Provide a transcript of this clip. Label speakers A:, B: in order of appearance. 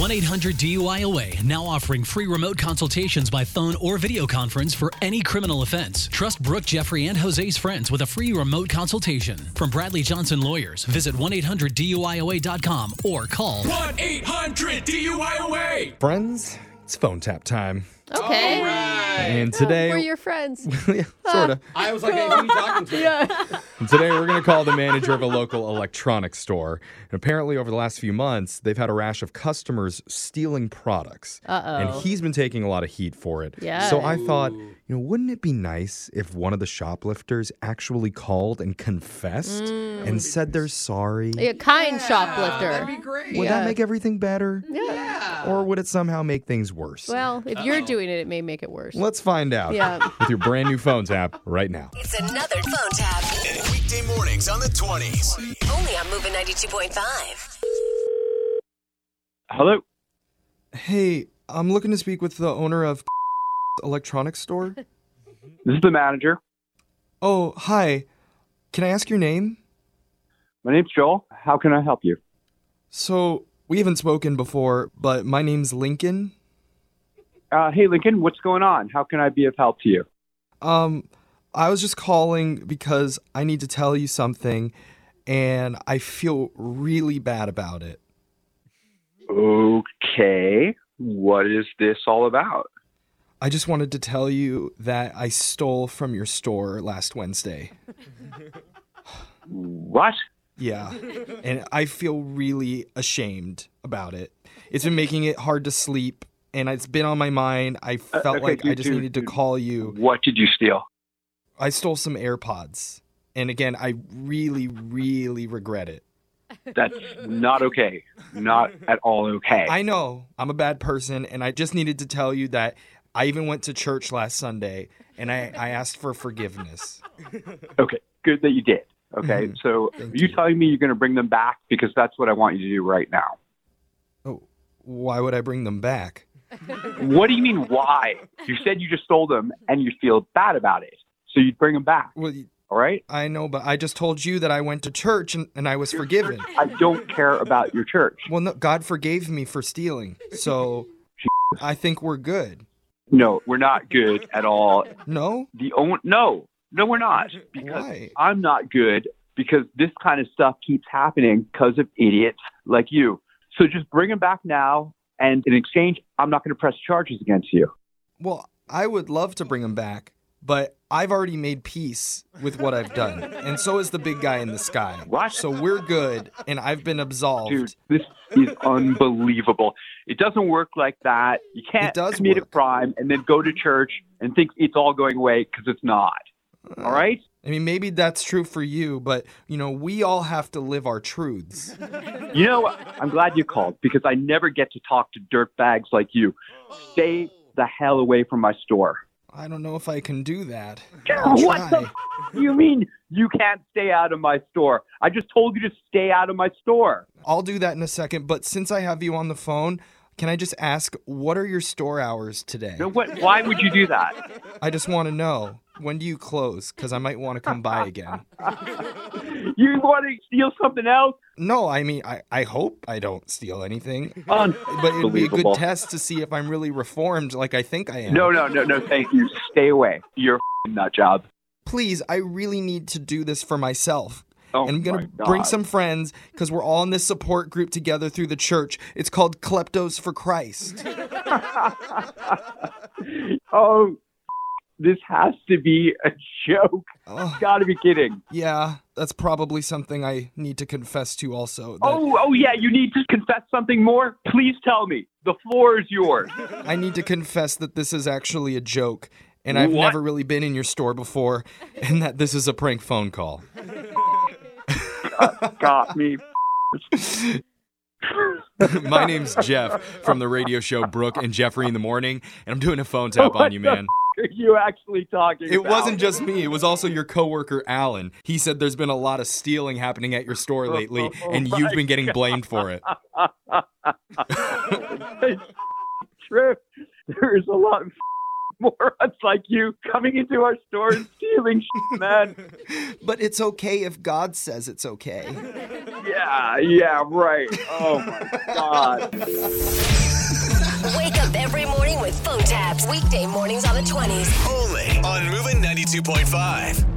A: 1-800-DUI-AWAY, now offering free remote consultations by phone or video conference for any criminal offense. Trust Brooke, Jeffrey, and Jose's friends with a free remote consultation. From Bradley Johnson Lawyers, visit 1-800-DUI-AWAY.com or call
B: 1-800-DUI-AWAY.
C: Friends, it's phone tap time.
D: Okay.
B: All right.
C: And today...
D: We're your friends.
C: yeah, sort of.
B: I was like, hey, who are you talking to?
D: Yeah.
C: And today we're going to call the manager of a local electronics store. And apparently over the last few months, they've had a rash of customers stealing products.
D: Uh-oh.
C: And he's been taking a lot of heat for it.
D: Yeah.
C: So I thought, wouldn't it be nice if one of the shoplifters actually called and confessed and said they're sorry?
D: A kind shoplifter.
B: That'd be great.
C: Would that make everything better?
D: Yeah.
C: Or would it somehow make things worse?
D: Well, if you're doing it, it may make it worse.
C: Let's find out
D: Yeah.
C: with your brand new phone tap right now.
E: It's another phone tap.
F: Weekday mornings on the 20s.
E: Only on Moving 92.5.
G: Hello.
C: Hey, I'm looking to speak with the owner of electronics store.
G: This is the manager.
C: Oh, hi. Can I ask your name?
G: My name's Joel. How can I help you?
C: So, we haven't spoken before, but my name's Lincoln.
G: Hey, Lincoln, what's going on? How can I be of help to you?
C: I was just calling because I need to tell you something, and I feel really bad about it.
G: Okay. What is this all about?
C: I just wanted to tell you that I stole from your store last Wednesday.
G: What?
C: Yeah, and I feel really ashamed about it. It's been making it hard to sleep, and it's been on my mind. I felt like I just needed to call you.
G: What did you steal?
C: I stole some AirPods, and again, I really, really regret it.
G: That's not okay. Not at all okay.
C: I know, I'm a bad person, and I just needed to tell you that I even went to church last Sunday, and I asked for forgiveness.
G: Okay, good that you did. Okay, so are you telling me you're going to bring them back? Because that's what I want you to do right now.
C: Oh, why would I bring them back?
G: What do you mean, why? You said you just stole them, and you feel bad about it. So you'd bring them back.
C: Well,
G: all right?
C: I know, but I just told you that I went to church, and I was forgiven.
G: I don't care about your church.
C: Well, no, God forgave me for stealing, so I think we're good.
G: No, we're not good at all.
C: No?
G: No, we're not. Because
C: Why?
G: I'm not good because this kind of stuff keeps happening because of idiots like you. So just bring them back now, and in exchange, I'm not going to press charges against you.
C: Well, I would love to bring them back, but I've already made peace with what I've done, and so is the big guy in the sky.
G: What?
C: So we're good, and I've been absolved.
G: Dude, this is unbelievable. It doesn't work like that. You can't commit a crime and then go to church and think it's all going away because it's not. All right?
C: I mean, maybe that's true for you, but, we all have to live our truths.
G: You know what? I'm glad you called because I never get to talk to dirtbags like you. Stay the hell away from my store.
C: I don't know if I can do that.
G: What the you mean you can't stay out of my store? I just told you to stay out of my store.
C: I'll do that in a second, but since I have you on the phone, can I just ask, what are your store hours today?
G: No, what? Why would you do that?
C: I just want to know. When do you close? Because I might want to come by again.
G: You want to steal something else?
C: No, I mean, I hope I don't steal anything. But it'd be a good test to see if I'm really reformed like I think I am.
G: No, thank you. Stay away. You're a nut job.
C: Please, I really need to do this for myself.
G: Oh,
C: and I'm going to bring some friends because we're all in this support group together through the church. It's called Kleptos for Christ.
G: Oh, this has to be a joke.
C: Oh,
G: gotta be kidding.
C: Yeah, that's probably something I need to confess to also.
G: Oh, yeah, you need to confess something more? Please tell me. The floor is yours.
C: I need to confess that this is actually a joke, and I've never really been in your store before, and that this is a prank phone call.
G: Got me.
C: My name's Jeff from the radio show Brooke and Jeffrey in the Morning, and I'm doing a phone tap on you, man.
G: Are you actually talking
C: It
G: about?
C: wasn't just me. It was also your coworker, Alan. He said there's been a lot of stealing happening at your store lately, and you've been getting blamed for it.
G: It's true. There's a lot of morons like you coming into our store and stealing shit, man.
C: But it's okay if God says it's okay.
G: Yeah, right. Oh, my God.
E: Tabs weekday mornings on the 20s.
F: Only on Moving 92.5.